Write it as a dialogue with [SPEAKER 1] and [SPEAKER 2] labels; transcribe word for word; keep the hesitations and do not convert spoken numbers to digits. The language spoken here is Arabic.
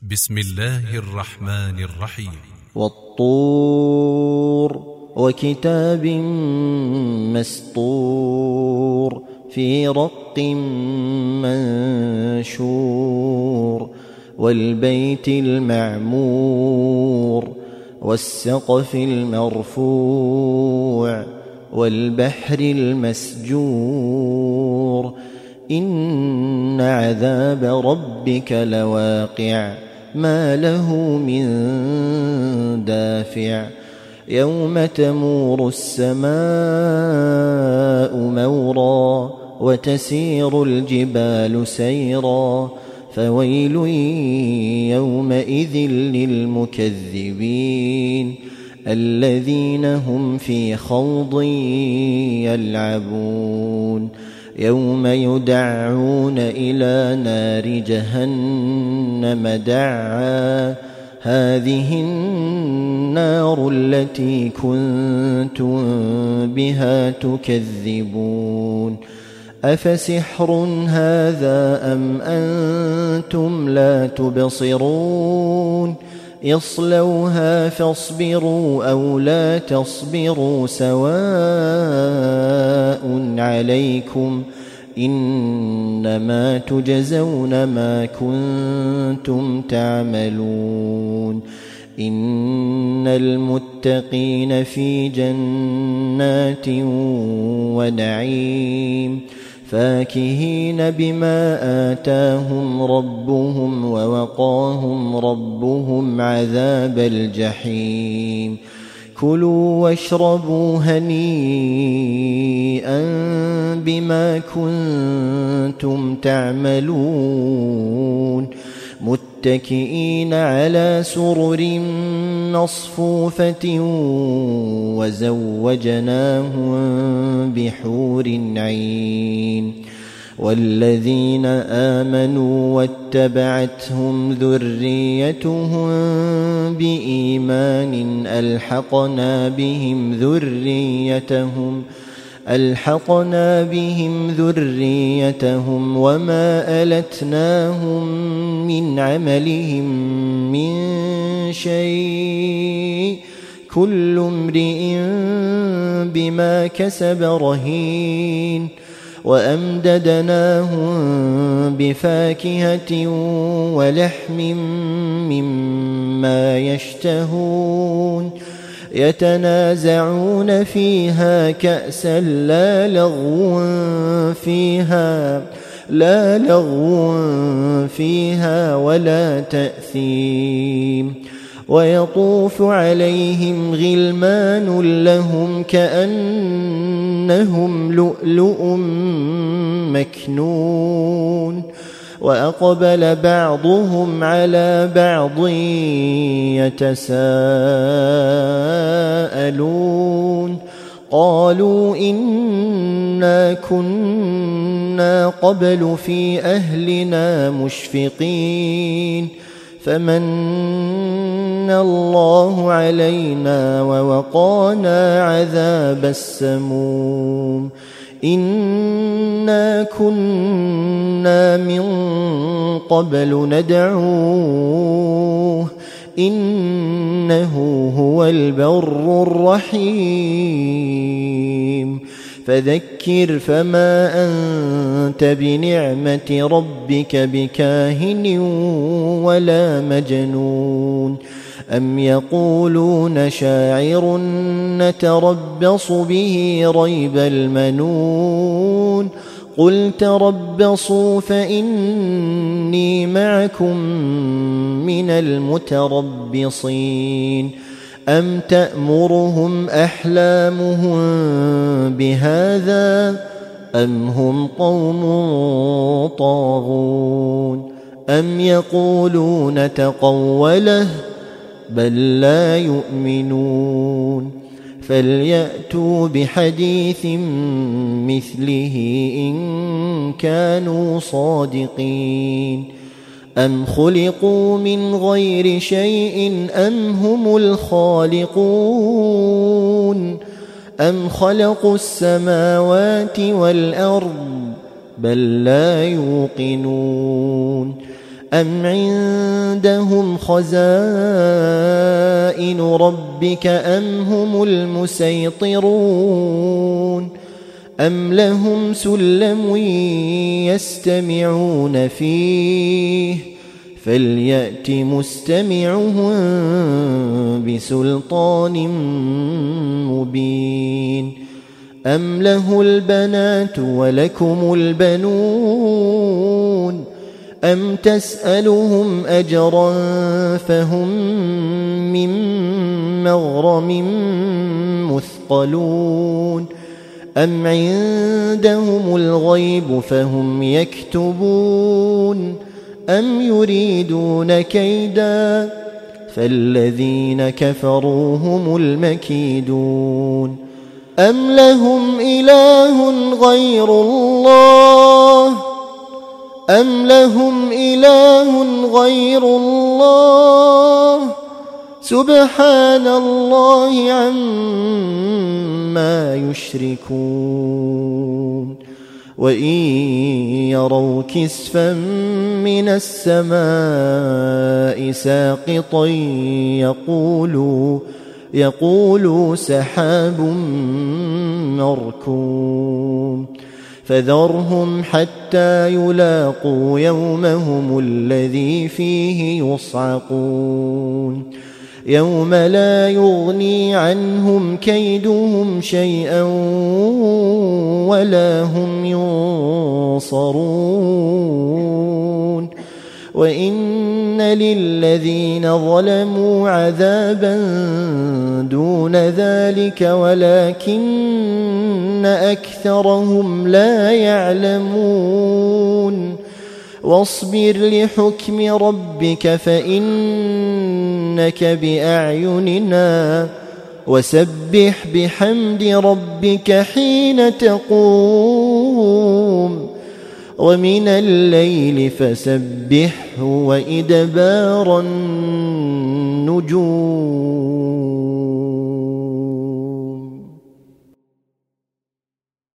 [SPEAKER 1] بسم الله الرحمن الرحيم.
[SPEAKER 2] والطور وكتاب مسطور في رق منشور والبيت المعمور والسقف المرفوع والبحر المسجور إن عذاب ربك لواقع ما له من دافع يوم تمور السماء مورا وتسير الجبال سيرا فويل يومئذ للمكذبين الذين هم في خوض يلعبون يوم يدعون إلى نار جهنم دعا هذه النار التي كنتم بها تكذبون أفسحر هذا أم أنتم لا تبصرون اصلوها فاصبروا أو لا تصبروا سواء عليكم إنما تجزون ما كنتم تعملون إن المتقين في جنات ونعيم فاكهين بما آتاهم ربهم ووقاهم ربهم عذاب الجحيم كلوا واشربوا هنيئا بما كنتم تعملون متكئين على سرر مصفوفة وزوجناهم بحور عين والذين آمنوا واتبعتهم ذريتهم بإيمان ألحقنا بهم ذريتهم ألحقنا بهم ذريتهم وما ألتناهم من عملهم من شيء كل امرئ بما كسب رهين وأمددناهم بفاكهة ولحم مما يشتهون يتنازعون فيها كأسا لا لغو فيها لا لغو فيها ولا تأثيم ويطوف عليهم غلمان لهم كأنهم لؤلؤ مكنون وأقبل بعضهم على بعض يتساءلون قالوا إنا كنا قبل في أهلنا مشفقين فمن الله علينا ووقانا عذاب السموم إنا كنا من قبل ندعوه إنه هو البر الرحيم فذكر فما أنت بنعمة ربك بكاهن ولا مجنون أم يقولون شاعر نتربص به ريب المنون قل تربصوا فإني معكم من المتربصين أم تأمرهم أحلامهم بهذا أم هم قوم طاغون أم يقولون تقوله بل لا يؤمنون فليأتوا بحديث مثله إن كانوا صادقين أم خلقوا من غير شيء أم هم الخالقون أم خلقوا السماوات والأرض بل لا يوقنون أم عندهم خزائن ربك أم هم المسيطرون أم لهم سلم يستمعون فيه فليأت مستمعهم بسلطان مبين أم له البنات ولكم البنون أم تسألهم أجرا فهم من مغرم مثقلون أم عندهم الغيب فهم يكتبون أم يريدون كيدا فالذين كفروا هم المكيدون أم لهم إله غير الله أم لهم إله غير الله سبحان الله عما يشركون وإن يروا كسفا من السماء ساقطا يقولوا يقولوا سحاب مركوم فذرهم حتى يلاقوا يومهم الذي فيه يصعقون يوم لا يغني عنهم كيدهم شيئا ولا هم ينصرون وإن للذين ظلموا عذابا دون ذلك ولكن أكثرهم لا يعلمون واصبر لحكم ربك فإنك بأعيننا وسبح بحمد ربك حين تقوم ومن الليل فسبحه وإدبار النجوم.